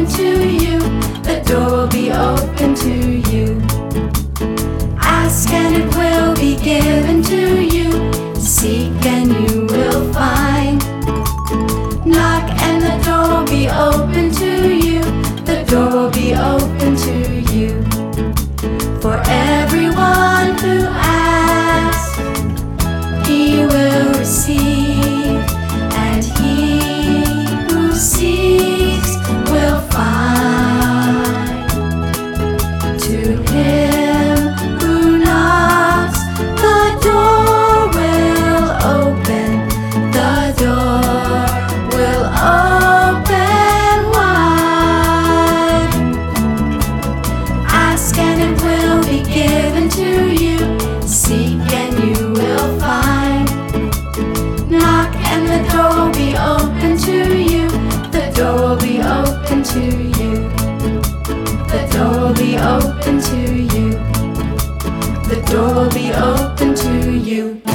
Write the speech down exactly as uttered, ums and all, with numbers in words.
open to you. The door will be open to you. Ask and it will be given to you. Seek and you will find. Knock and the door will be open to you. The door will be open to you. For everyone who asks, he will receive, and he who seeks will find. To him who knocks, the door will open. The door will open wide. Ask and it will be given to you. Seek and you will find. Knock and the door will be open to you. The door will be open to you. The door will be open to you. The door will be open to you.